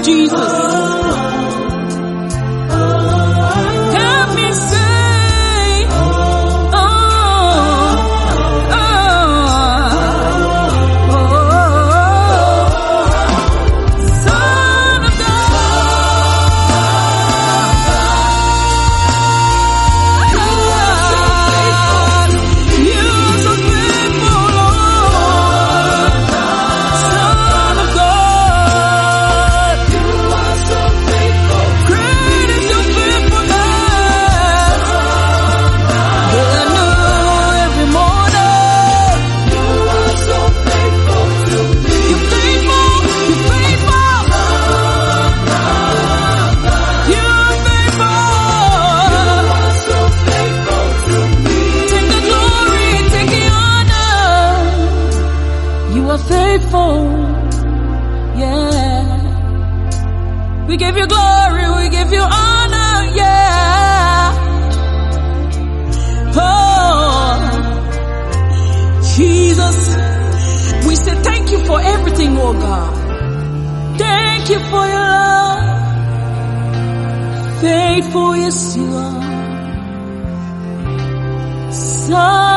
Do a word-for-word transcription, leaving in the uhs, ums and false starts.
Jesus. Help me say, oh, oh, oh, Son of God. You're so faithful, Lord. Son of God. You are so faithful. Great is your faithfulness. Brand new every morning. You are so faithful to me. You're faithful. You're faithful. You're faithful. You are so faithful to me. Take the glory, take the honor. You are faithful. Yeah. We give you glory, we give you honor, yeah. Oh, Jesus, we say thank you for everything, oh God. Thank you for your love. Faithful, yes you are. Son